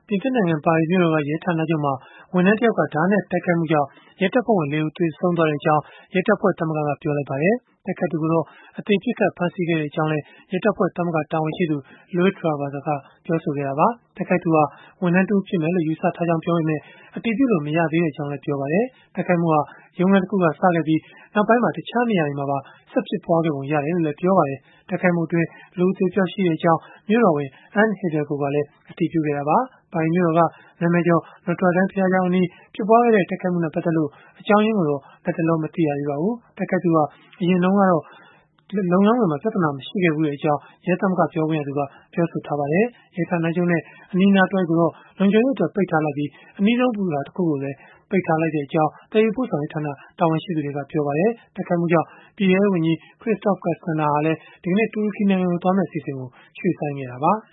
ပြင်သစ်နိုင်ငံ ပါရီမြို့တော်က ရဲဌာနချုပ်မှာ ဝန်ထမ်းတယောက်က ဓားနဲ့တိုက်ခိုက်မှုကြောင့် ရဲတပ်ဖွဲ့ဝင် 4 ဦး သေဆုံးသွားကြောင်း ရဲတပ်ဖွဲ့ သမဂ္ဂက ပြောလိုက်ပါတယ်။ တိုက်ခိုက်သူကိုတော့ အသေပစ်ခတ် ဖမ်းဆီးခဲ့ကြောင်းလည်း ရဲတပ်ဖွဲ့ သမဂ္ဂ တာဝန်ရှိသူ Loic Raveza ကပြောဆိုခဲ့တာပါ။ တိုက်ခိုက်သူဟာ ဝန်ထမ်းတဦးဖြစ်မယ်လို့ ယူဆထားကြောင်း ပြောပေမဲ့ အတည်ပြုလို့ မရသေးကြောင်းလည်း ပြောပါတယ်။ တိုက်ခိုက်မှုဟာ ရုံးခန်းတခုက စခဲ့ပြီး နောက်ပိုင်း တခြားနေရာတွေမှာပါ ဆက်ဖြစ်ပွားခဲ့ပုံရတယ်လို့လည်း ပြောပါတယ်။ တိုက်ခိုက်မှုအတွင်း လူအသေအပျောက်ရှိကြောင်း မြို့တော်ဝန် Anne Hidalgo ကလည်း အတည်ပြုခဲ့တာပါ။ ပါရီမြို့တော်က နာမည်ကျော် Notre Dame ဘုရားကျောင်းအနီး ဖြစ်ပွားခဲ့တဲ့ တိုက်ခိုက်မှုနဲ့ ပတ်သက်လို့ အကြောင်းရင်းကိုတော့ လတ်တလော မသိရသေးပါဘူး။ တိုက်ခိုက်သူဟာ အရင်တုန်းကတော့ လုပ်ငန်းခွင်မှာ ပြဿနာ မရှိခဲ့ဘူးကြောင်း ရဲသမဂ္ဂ ပြောခွင့်ရသူက ပြောဆိုထားပါတယ်။ ရဲဌာနချုပ်နဲ့ အနီးအနားတဝိုက်ကိုတော့ လုံခြုံရေးအတွက် ပိတ်ထားလိုက်ပြီး အနီးဆုံးဘူတာတခုကိုလည်း ပိတ်ထားလိုက်ကြောင်း သယ်ယူပို့ဆောင်ရေးဌာန တာဝန်ရှိသူတွေက ပြောပါတယ်။ တိုက်ခိုက်မှုကြောင့် ပြည်ထဲရေးဝန်ကြီး Christophe Castaner ဟာလည်း ဒီကနေ့ တူရကီနိုင်ငံကို သွားမယ့် အစီအစဉ်ကို ရွှေ့ဆိုင်းခဲ့တာပါ။